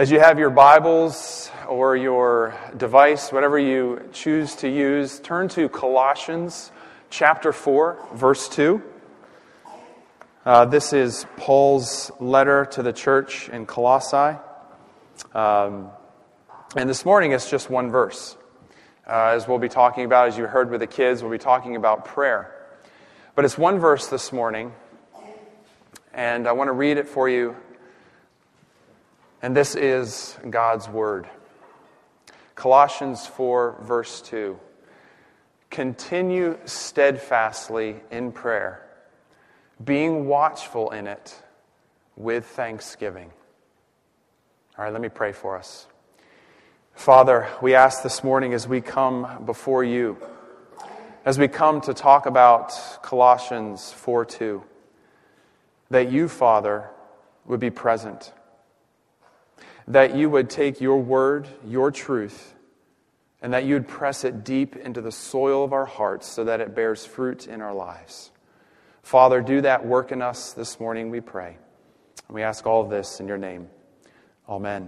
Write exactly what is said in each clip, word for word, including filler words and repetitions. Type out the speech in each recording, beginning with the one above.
As you have your Bibles or your device, whatever you choose to use, turn to Colossians chapter four, verse two. Uh, this is Paul's letter to the church in Colossae. Um, and this morning it's just one verse. Uh, as we'll be talking about, as you heard with the kids, we'll be talking about prayer. But it's one verse this morning, and I want to read it for you. And this is God's Word. Colossians four, verse two. Continue steadfastly in prayer, being watchful in it with thanksgiving. All right, let me pray for us. Father, we ask this morning as we come before you, as we come to talk about Colossians four two, that you, Father, would be present. That you would take your word, your truth, and that you would press it deep into the soil of our hearts so that it bears fruit in our lives. Father, do that work in us this morning, we pray. And we ask all of this in your name. Amen.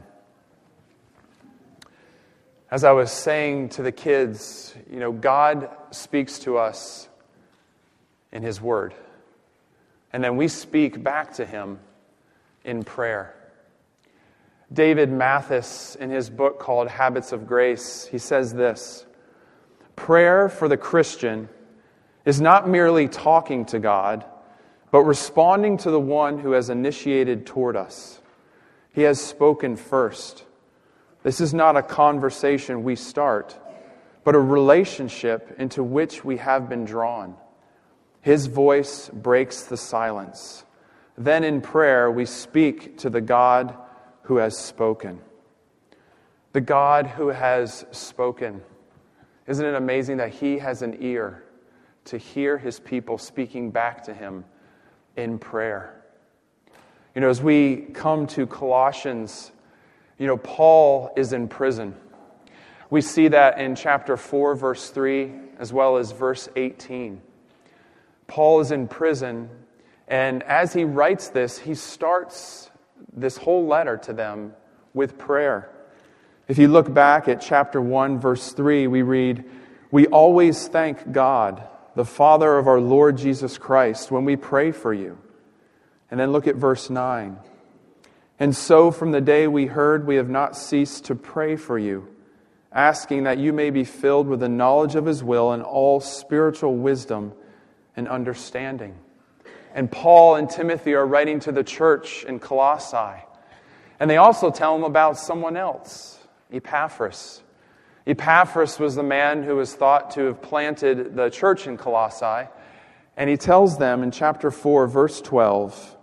As I was saying to the kids, you know, God speaks to us in His Word. And then we speak back to Him in prayer. David Mathis, in his book called Habits of Grace, he says this: prayer for the Christian is not merely talking to God, but responding to the one who has initiated toward us. He has spoken first. This is not a conversation we start, but a relationship into which we have been drawn. His voice breaks the silence. Then in prayer we speak to the God who has spoken. The God who has spoken. Isn't it amazing that He has an ear to hear His people speaking back to Him in prayer? You know, as we come to Colossians, you know, Paul is in prison. We see that in chapter four, verse three, as well as verse eighteen. Paul is in prison, and as he writes this, he starts this whole letter to them with prayer. If you look back at chapter one, verse three, we read, "We always thank God, the Father of our Lord Jesus Christ, when we pray for you." And then look at verse nine. "And so from the day we heard, we have not ceased to pray for you, asking that you may be filled with the knowledge of His will and all spiritual wisdom and understanding." And Paul and Timothy are writing to the church in Colossae. And they also tell them about someone else, Epaphras. Epaphras was the man who was thought to have planted the church in Colossae. And he tells them in chapter four, verse twelve,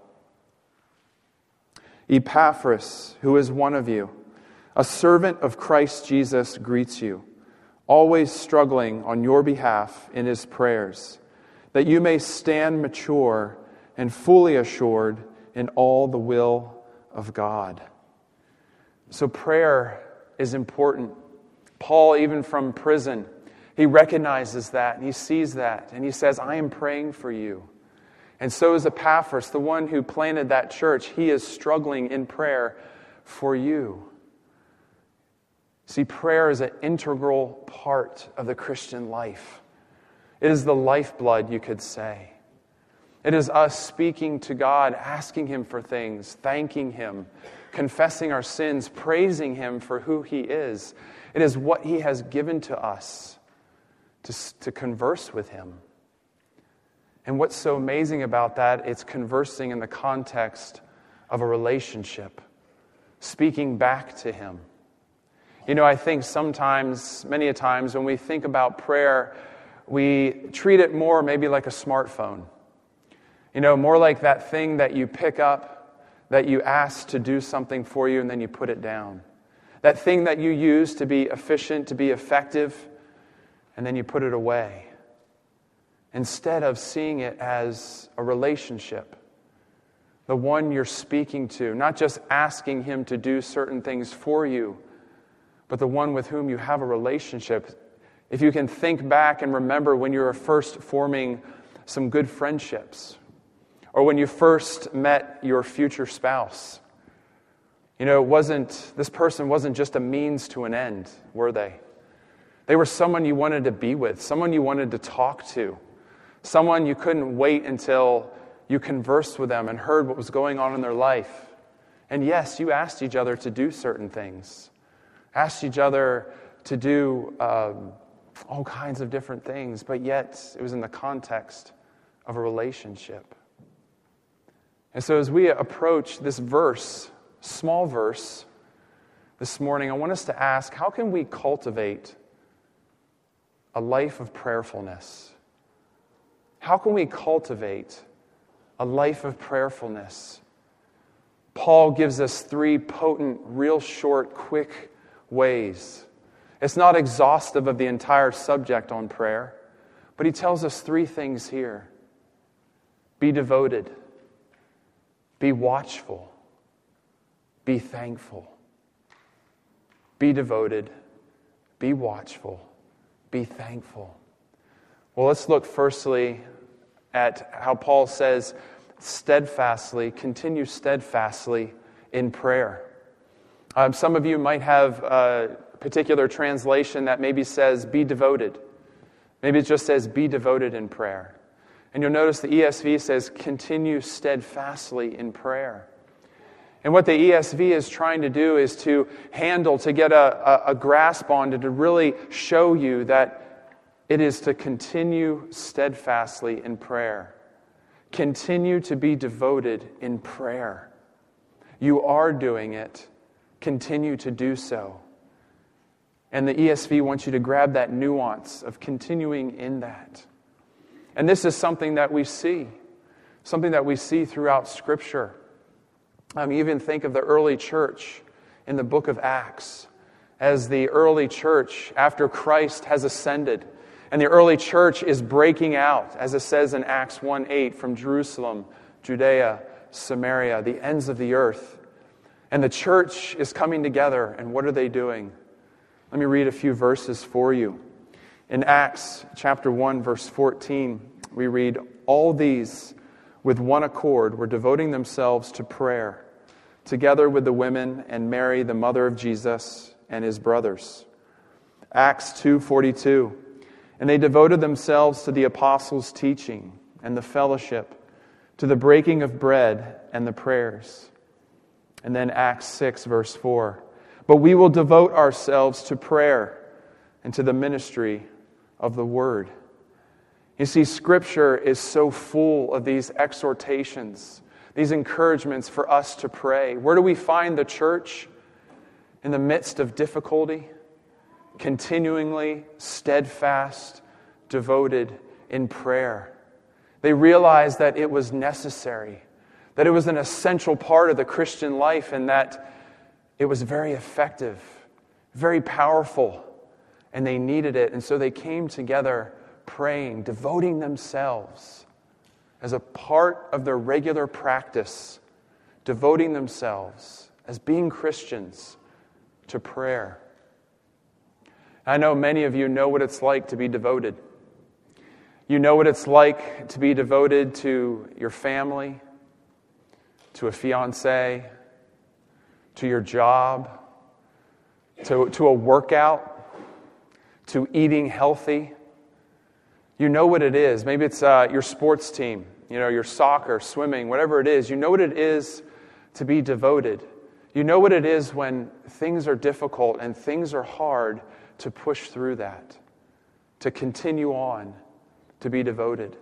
"Epaphras, who is one of you, a servant of Christ Jesus, greets you, always struggling on your behalf in his prayers, that you may stand mature and fully assured in all the will of God." So prayer is important. Paul, even from prison, he recognizes that and he sees that and he says, "I am praying for you." And so is Epaphras, the one who planted that church. He is struggling in prayer for you. See, prayer is an integral part of the Christian life. It is the lifeblood, you could say. It is us speaking to God, asking Him for things, thanking Him, confessing our sins, praising Him for who He is. It is what He has given to us to, to converse with Him. And what's so amazing about that, it's conversing in the context of a relationship, speaking back to Him. You know, I think sometimes, many a times, when we think about prayer, we treat it more maybe like a smartphone. You know, more like that thing that you pick up, that you ask to do something for you, and then you put it down. That thing that you use to be efficient, to be effective, and then you put it away. Instead of seeing it as a relationship. The one you're speaking to, not just asking Him to do certain things for you, but the one with whom you have a relationship. If you can think back and remember when you were first forming some good friendships, or when you first met your future spouse, You know, it wasn't, this person wasn't just a means to an end, were they? They were someone you wanted to be with, someone you wanted to talk to, someone you couldn't wait until you conversed with them and heard what was going on in their life. And yes, you asked each other to do certain things, asked each other to do um, all kinds of different things, but yet it was in the context of a relationship. And so as we approach this verse, small verse, this morning, I want us to ask, how can we cultivate a life of prayerfulness? How can we cultivate a life of prayerfulness? Paul gives us three potent, real short, quick ways. It's not exhaustive of the entire subject on prayer, but he tells us three things here. Be devoted. Be watchful. Be thankful. Be devoted. Be watchful. Be thankful. Well, let's look firstly at how Paul says, steadfastly, continue steadfastly in prayer. Um, some of you might have a particular translation that maybe says, be devoted. Maybe it just says, be devoted in prayer. And you'll notice the E S V says, continue steadfastly in prayer. And what the E S V is trying to do is to handle, to get a, a, a grasp on, to, to really show you that it is to continue steadfastly in prayer. Continue to be devoted in prayer. You are doing it. Continue to do so. And the E S V wants you to grab that nuance of continuing in that. And this is something that we see, something that we see throughout Scripture. Um, even think of the early church in the book of Acts, as the early church, after Christ has ascended, and the early church is breaking out, as it says in Acts one eight, from Jerusalem, Judea, Samaria, the ends of the earth. And the church is coming together, and what are they doing? Let me read a few verses for you. In Acts chapter one, verse fourteen, we read, all these with one accord were devoting themselves to prayer, together with the women and Mary, the mother of Jesus, and his brothers. Acts two forty-two, and they devoted themselves to the apostles' teaching and the fellowship, to the breaking of bread and the prayers. And then Acts six, verse four, but we will devote ourselves to prayer and to the ministry of the word. You see, Scripture is so full of these exhortations, these encouragements for us to pray. Where do we find the church? In the midst of difficulty, continuingly steadfast, devoted in prayer. They realized that it was necessary, that it was an essential part of the Christian life, and that it was very effective, very powerful, and they needed it. And so they came together praying, devoting themselves as a part of their regular practice, devoting themselves as being Christians to prayer. I know many of you know what it's like to be devoted. You know what it's like to be devoted to your family, to a fiancé, to your job, to, to a workout, to eating healthy. You know what it is. Maybe it's uh, your sports team, you know, your soccer, swimming, whatever it is. You know what it is to be devoted. You know what it is when things are difficult and things are hard to push through that, to continue on, to be devoted.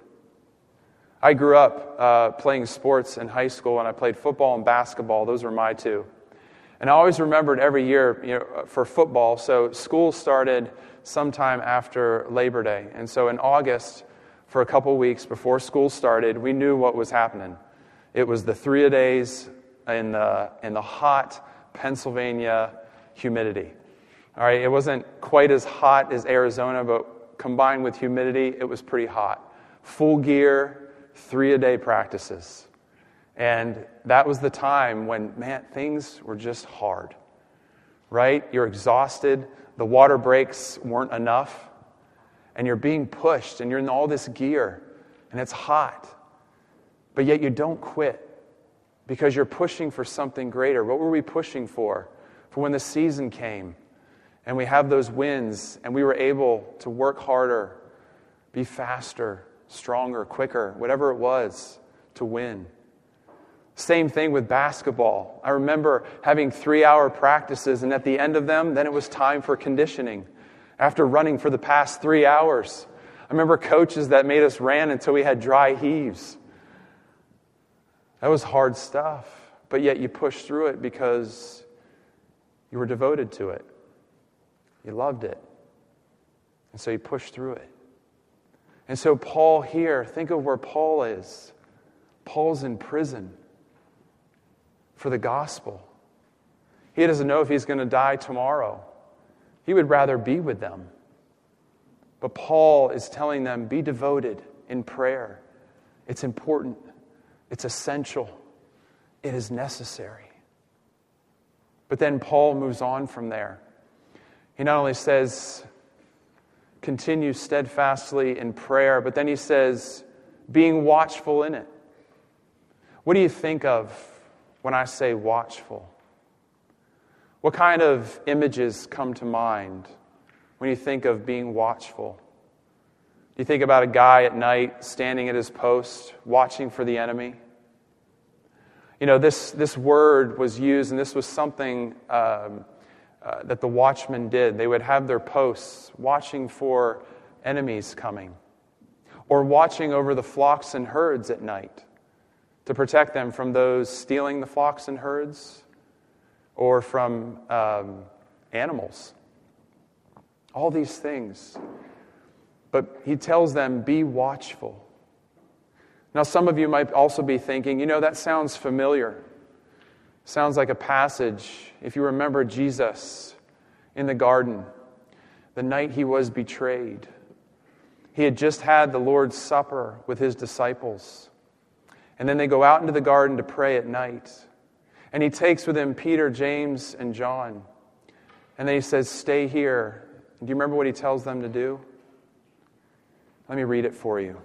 I grew up uh, playing sports in high school, and I played football and basketball. Those were my two. And I always remembered every year, you know, for football, so school started sometime after Labor Day. And so in August, for a couple weeks before school started, we knew what was happening. It was the three-a-days in the, in the hot Pennsylvania humidity. All right, it wasn't quite as hot as Arizona, but combined with humidity, it was pretty hot. Full gear, three-a-day practices. And that was the time when, man, things were just hard, right? You're exhausted. The water breaks weren't enough. And you're being pushed, and you're in all this gear, and it's hot. But yet you don't quit. because you're pushing for something greater. What were we pushing for? For when the season came and we have those wins and we were able to work harder, be faster, stronger, quicker, whatever it was to win. Same thing with basketball. I remember having three-hour practices, and at the end of them, then it was time for conditioning. After running for the past three hours, I remember coaches that made us ran until we had dry heaves. That was hard stuff, but yet you pushed through it because you were devoted to it. You loved it. And so you pushed through it. And so Paul here, think of where Paul is. Paul's in prison for the gospel. He doesn't know if he's going to die tomorrow. He would rather be with them. But Paul is telling them, be devoted in prayer. It's important. It's essential. It is necessary. But then Paul moves on from there. He not only says, continue steadfastly in prayer, but then he says, being watchful in it. What do you think of when I say watchful? What kind of images come to mind when you think of being watchful? Do you think about a guy at night standing at his post, watching for the enemy? You know, this, this word was used, and this was something um, uh, that the watchmen did. They would have their posts, watching for enemies coming, or watching over the flocks and herds at night to protect them from those stealing the flocks and herds, or from um, animals. All these things. But he tells them, be watchful. Now, some of you might also be thinking, you know, that sounds familiar. Sounds like a passage, if you remember Jesus in the garden, the night he was betrayed. He had just had the Lord's Supper with his disciples. And then they go out into the garden to pray at night. And he takes with him Peter, James, and John. And then he says, stay here. Do you remember what he tells them to do? Let me read it for you.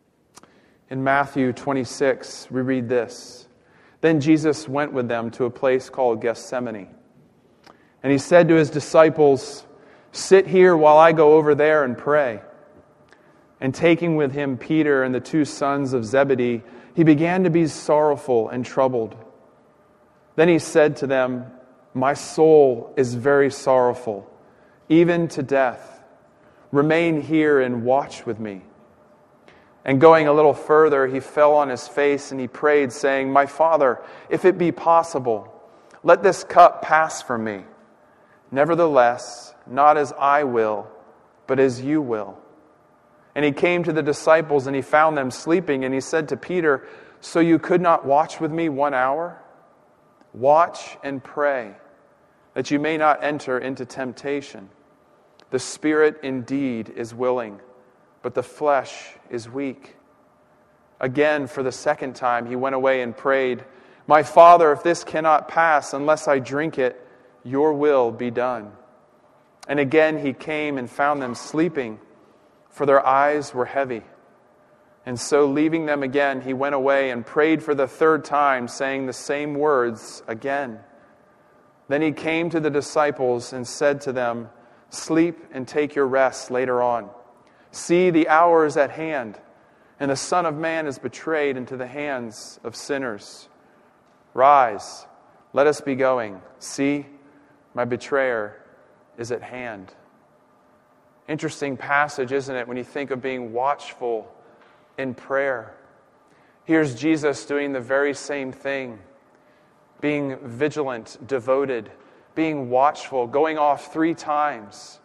In Matthew twenty-six, we read this. Then Jesus went with them to a place called Gethsemane. And he said to his disciples, sit here while I go over there and pray. And taking with him Peter and the two sons of Zebedee, he began to be sorrowful and troubled. Then he said to them, my soul is very sorrowful, even to death. Remain here and watch with me. And going a little further, he fell on his face and he prayed, saying, my Father, if it be possible, let this cup pass from me. Nevertheless, not as I will, but as you will. And he came to the disciples and he found them sleeping, and he said to Peter, so you could not watch with me one hour? Watch and pray, that you may not enter into temptation. The spirit indeed is willing, but the flesh is weak. Again, for the second time, he went away and prayed, my Father, if this cannot pass unless I drink it, your will be done. And again he came and found them sleeping, for their eyes were heavy. And so leaving them again, he went away and prayed for the third time, saying the same words again. Then he came to the disciples and said to them, sleep and take your rest later on. See, the hour is at hand, and the Son of Man is betrayed into the hands of sinners. Rise, let us be going. See, my betrayer is at hand. Interesting passage, isn't it, when you think of being watchful in prayer. Here's Jesus doing the very same thing, being vigilant, devoted, being watchful, going off three times.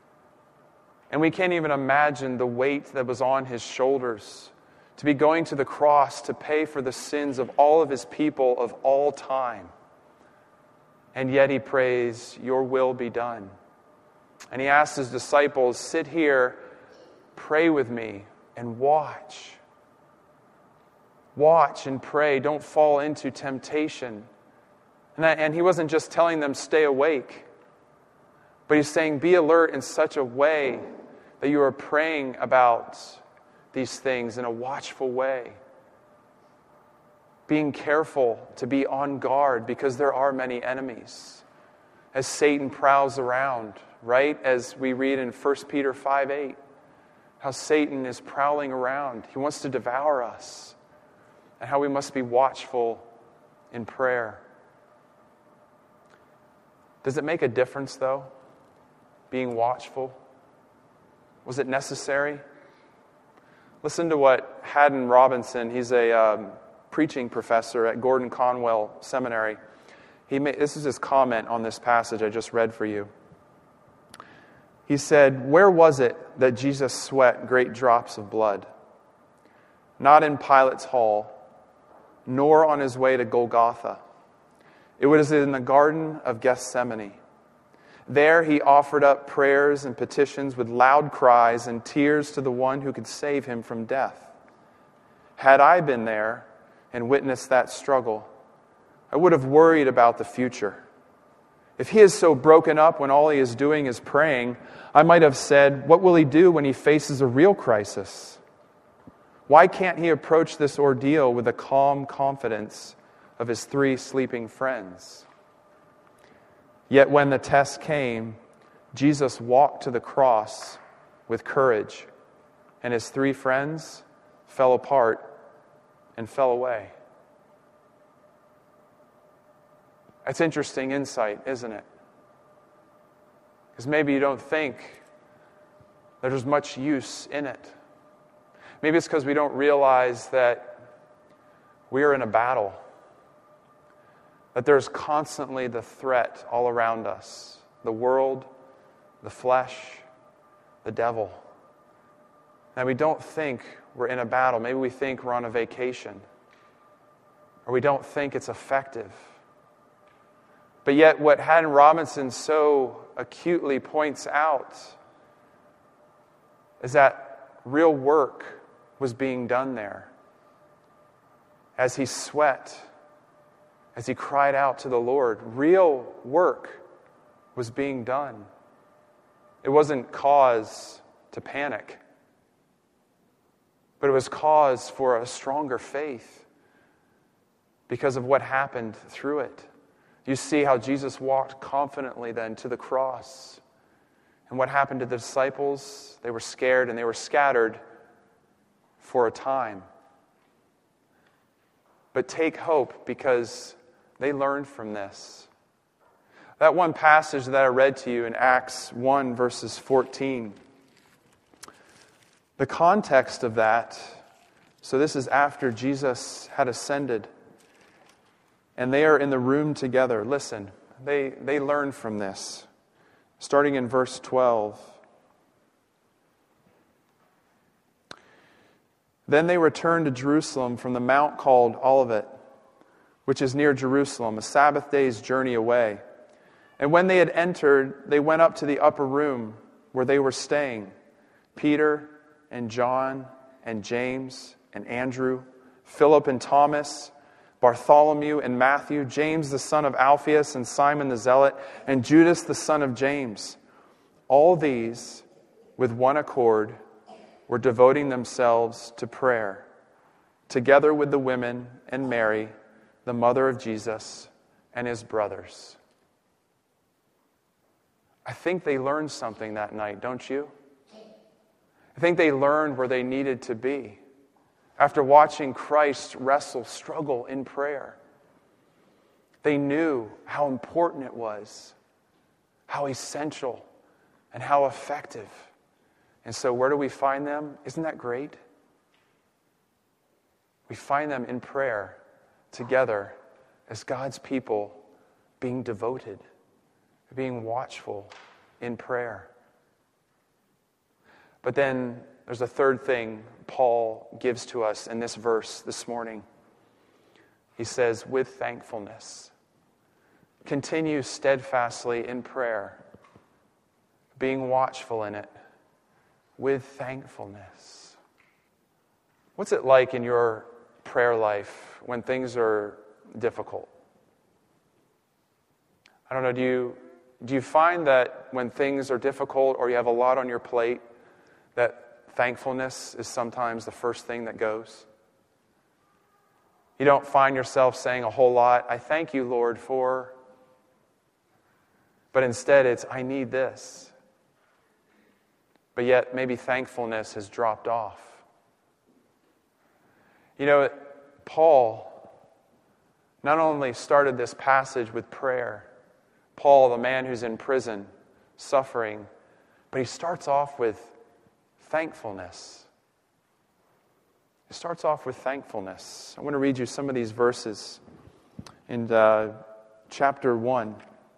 And we can't even imagine the weight that was on his shoulders to be going to the cross to pay for the sins of all of his people of all time. And yet he prays, your will be done. And he asks his disciples, sit here, pray with me, and watch. Watch and pray. Don't fall into temptation. And, that, and he wasn't just telling them, stay awake. But he's saying, be alert in such a way that you are praying about these things in a watchful way. being careful to be on guard because there are many enemies. As Satan prowls around, right? As we read in First Peter five eight, how Satan is prowling around. He wants to devour us. And how we must be watchful in prayer. Does it make a difference, though, being watchful? Was it necessary? Listen to what Haddon Robinson, he's a um, preaching professor at Gordon Conwell Seminary. He made, this is his comment on this passage I just read for you. He said, "Where was it that Jesus sweat great drops of blood? Not in Pilate's hall, nor on his way to Golgotha. It was in the Garden of Gethsemane. There he offered up prayers and petitions with loud cries and tears to the one who could save him from death. Had I been there and witnessed that struggle, I would have worried about the future. If he is so broken up when all he is doing is praying, I might have said, what will he do when he faces a real crisis? Why can't he approach this ordeal with the calm confidence of his three sleeping friends? Yet when the test came, Jesus walked to the cross with courage, and his three friends fell apart and fell away." That's interesting insight, isn't it? Because maybe you don't think that there's much use in it. Maybe it's because we don't realize that we are in a battle. That there's constantly the threat all around us. The world, the flesh, the devil. And we don't think we're in a battle. Maybe we think we're on a vacation. Or we don't think it's effective. But yet what Haddon Robinson so acutely points out is that real work was being done there. As he sweat, as he cried out to the Lord, real work was being done. It wasn't cause to panic, but it was cause for a stronger faith because of what happened through it. You see how Jesus walked confidently then to the cross. And what happened to the disciples? They were scared and they were scattered for a time. But take hope because they learned from this. That one passage that I read to you in Acts one, verses fourteen. The context of that, so this is after Jesus had ascended. And they are in the room together. Listen, they, they learned from this. Starting in verse twelve. Then they returned to Jerusalem from the mount called Olivet, which is near Jerusalem, a Sabbath day's journey away. And when they had entered, they went up to the upper room where they were staying. Peter and John and James and Andrew, Philip and Thomas, Bartholomew and Matthew, James the son of Alphaeus and Simon the Zealot, and Judas the son of James. All these, with one accord, were devoting themselves to prayer, together with the women and Mary, the mother of Jesus, and his brothers. I think they learned something that night, don't you? I think they learned where they needed to be after watching Christ wrestle, struggle in prayer. They knew how important it was, how essential, and how effective. And so where do we find them? Isn't that great? We find them in prayer together as God's people being devoted, being watchful in prayer. But then there's a third thing Paul gives to us in this verse this morning. He says, with thankfulness, continue steadfastly in prayer, being watchful in it, with thankfulness. What's it like in your prayer life when things are difficult? I don't know, do you, do you find that when things are difficult or you have a lot on your plate, that thankfulness is sometimes the first thing that goes? You don't find yourself saying a whole lot, I thank you, Lord, for... But instead it's, I need this. But yet maybe thankfulness has dropped off. You know, Paul not only started this passage with prayer, Paul, the man who's in prison, suffering, but he starts off with thankfulness. He starts off with thankfulness. I want to read you some of these verses in uh, chapter one.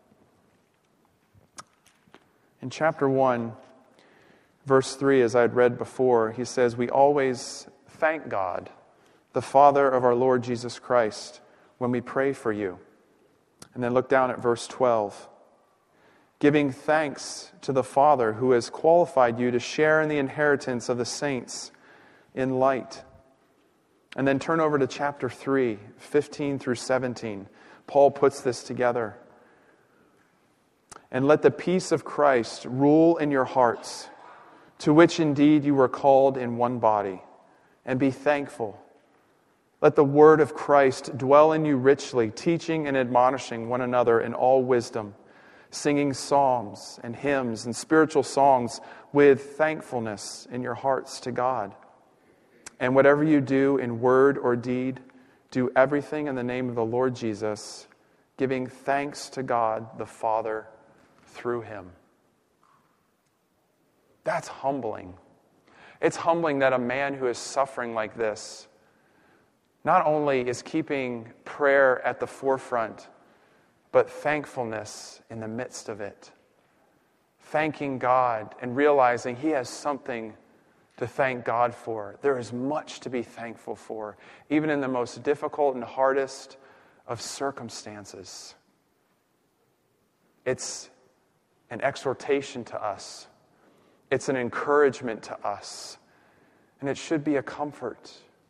In chapter one, verse three, as I had read before, he says, we always thank God, the Father of our Lord Jesus Christ, when we pray for you. And then look down at verse twelve. Giving thanks to the Father who has qualified you to share in the inheritance of the saints in light. And then turn over to chapter three, fifteen through seventeen. Paul puts this together. And let the peace of Christ rule in your hearts, to which indeed you were called in one body, and be thankful. Let the word of Christ dwell in you richly, teaching and admonishing one another in all wisdom, singing psalms and hymns and spiritual songs with thankfulness in your hearts to God. And whatever you do in word or deed, do everything in the name of the Lord Jesus, giving thanks to God the Father through him. That's humbling. It's humbling that a man who is suffering like this not only is keeping prayer at the forefront, but thankfulness in the midst of it. Thanking God and realizing he has something to thank God for. There is much to be thankful for, even in the most difficult and hardest of circumstances. It's an exhortation to us. It's an encouragement to us. And it should be a comfort.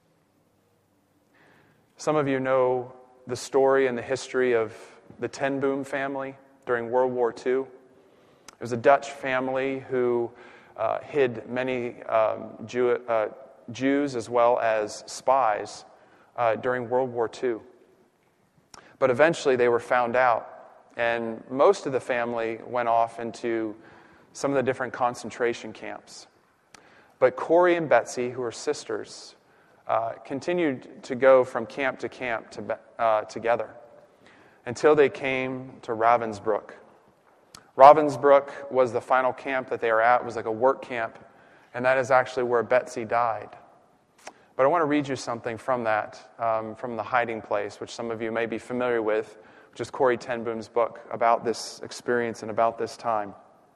Some of you know the story and the history of the Ten Boom family during World War Two. It was a Dutch family who uh, hid many um, Jew, uh, Jews as well as spies uh, during World War Two. But eventually they were found out, and most of the family went off into some of the different concentration camps. But Corrie and Betsy, who were sisters, uh, continued to go from camp to camp to, uh, together until they came to Ravensbrück. Ravensbrück was the final camp that they were at. It was like a work camp, and that is actually where Betsy died. But I want to read you something from that, um, from The Hiding Place, which some of you may be familiar with, which is Corrie ten Boom's book about this experience and about this time.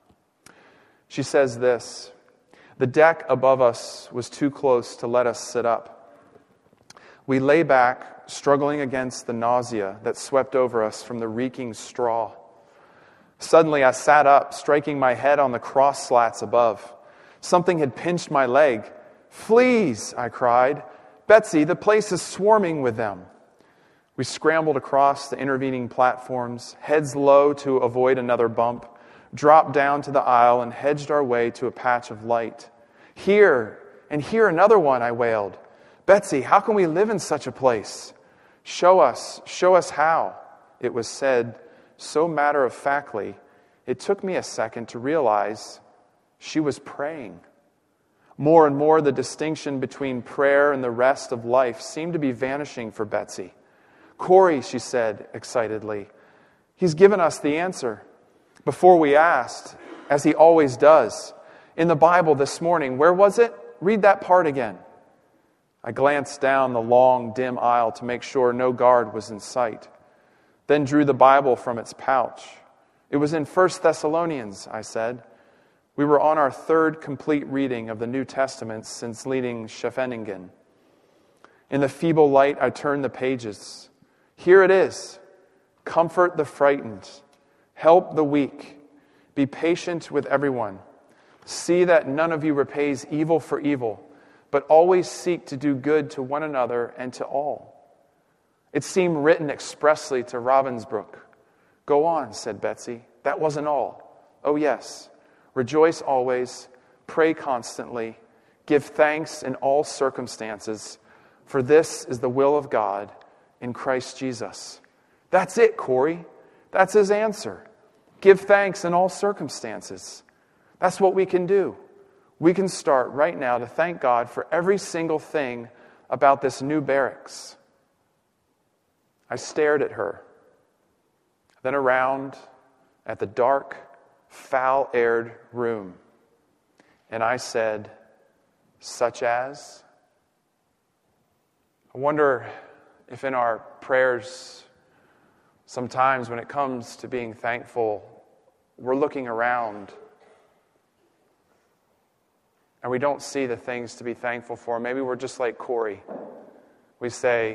She says this: the deck above us was too close to let us sit up. We lay back, struggling against the nausea that swept over us from the reeking straw. Suddenly I sat up, striking my head on the cross slats above. Something had pinched my leg. "Fleas!" I cried. "Betsy, the place is swarming with them." We scrambled across the intervening platforms, heads low to avoid another bump, dropped down to the aisle and hedged our way to a patch of light. "Here, and here another one," I wailed. "Betsy, how can we live in such a place?" "Show us, show us how," it was said so matter-of-factly, it took me a second to realize she was praying. More and more, the distinction between prayer and the rest of life seemed to be vanishing for Betsy. "Corrie," she said excitedly, "he's given us the answer. Before we asked, as he always does. In the Bible this morning, where was it? Read that part again." I glanced down the long, dim aisle to make sure no guard was in sight, then drew the Bible from its pouch. "It was in First Thessalonians," I said. We were on our third complete reading of the New Testament since leaving Scheveningen. In the feeble light, I turned the pages. Here it is. "Comfort the frightened. Help the weak. Be patient with everyone. See that none of you repays evil for evil, but always seek to do good to one another and to all." It seemed written expressly to Ravensbrück. "Go on," said Betsy. "That wasn't all." "Oh yes. Rejoice always. Pray constantly. Give thanks in all circumstances. For this is the will of God in Christ Jesus. That's it, Corey. That's his answer. Give thanks in all circumstances. That's what we can do. We can start right now to thank God for every single thing about this new barracks. I stared at her, then around at the dark, foul-aired room, and I said, such as? I wonder if in our prayers, sometimes when it comes to being thankful, we're looking around and we don't see the things to be thankful for. Maybe we're just like Corey. We say,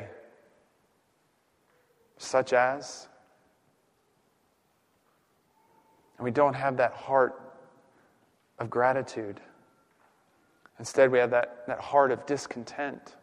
such as? And we don't have that heart of gratitude. Instead, we have that, that heart of discontent.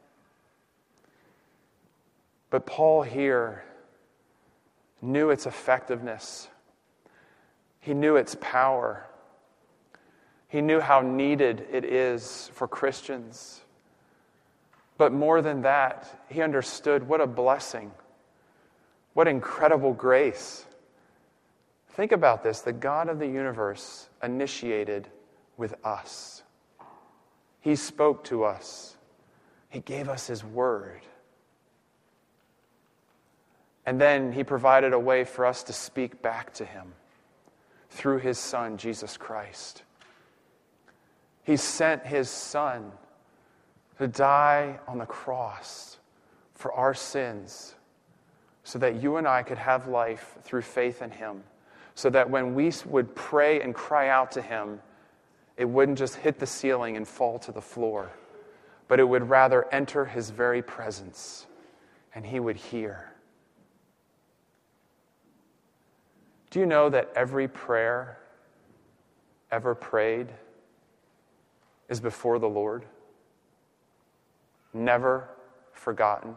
But Paul here knew its effectiveness. He knew its power. He knew how needed it is for Christians. But more than that, he understood what a blessing, what incredible grace. Think about this. The God of the universe initiated with us. He spoke to us. He gave us his word. And then he provided a way for us to speak back to him through his Son, Jesus Christ. He sent his Son to die on the cross for our sins so that you and I could have life through faith in him. So that when we would pray and cry out to him, it wouldn't just hit the ceiling and fall to the floor, but it would rather enter his very presence and he would hear. Do you know that every prayer ever prayed is before the Lord? Never forgotten.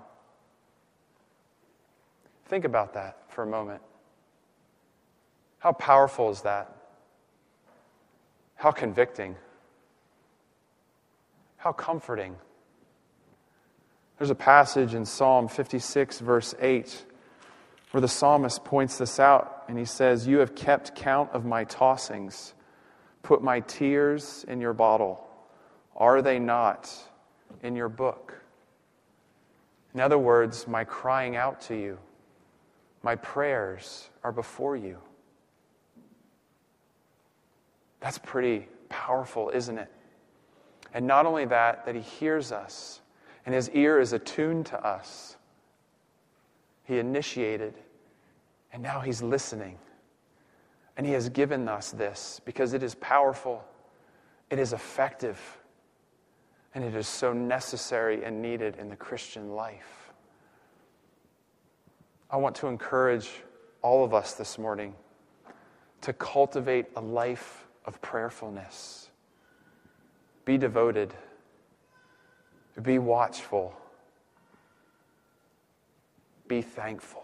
Think about that for a moment. How powerful is that? How convicting. How comforting. There's a passage in Psalm fifty-six, verse eight, where the psalmist points this out, and he says, "You have kept count of my tossings, put my tears in your bottle. Are they not in your book?" In other words, my crying out to you, my prayers are before you. That's pretty powerful, isn't it? And not only that, that he hears us, and his ear is attuned to us. He initiated, and now he's listening. And he has given us this because it is powerful, it is effective, and it is so necessary and needed in the Christian life. I want to encourage all of us this morning to cultivate a life of prayerfulness. Be devoted. Be watchful. Be thankful.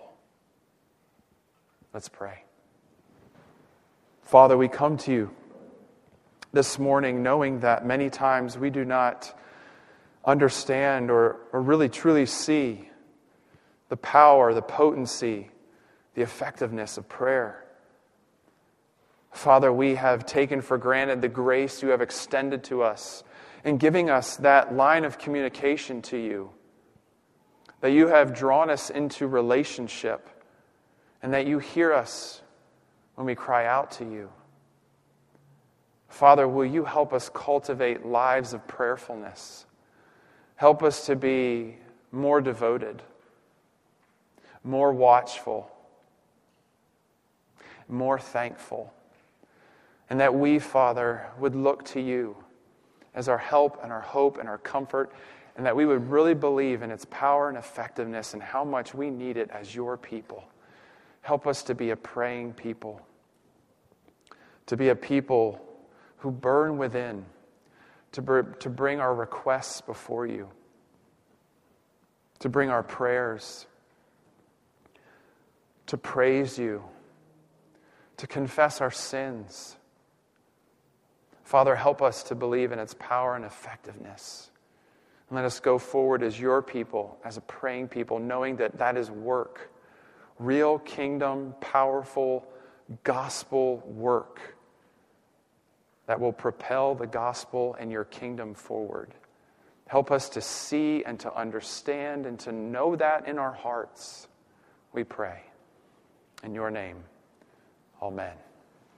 Let's pray. Father, we come to you this morning knowing that many times we do not understand or, or really truly see the power, the potency, the effectiveness of prayer. Father, we have taken for granted the grace you have extended to us in giving us that line of communication to you, that you have drawn us into relationship, and that you hear us when we cry out to you. Father, will you help us cultivate lives of prayerfulness? Help us to be more devoted, more watchful, more thankful. And that we, Father, would look to you as our help and our hope and our comfort, and that we would really believe in its power and effectiveness and how much we need it as your people. Help us to be a praying people, to be a people who burn within, to, br- to bring our requests before you, to bring our prayers, to praise you, to confess our sins. Father, help us to believe in its power and effectiveness. Let us go forward as your people, as a praying people, knowing that that is work. Real kingdom, powerful gospel work that will propel the gospel and your kingdom forward. Help us to see and to understand and to know that in our hearts, we pray. In your name, amen.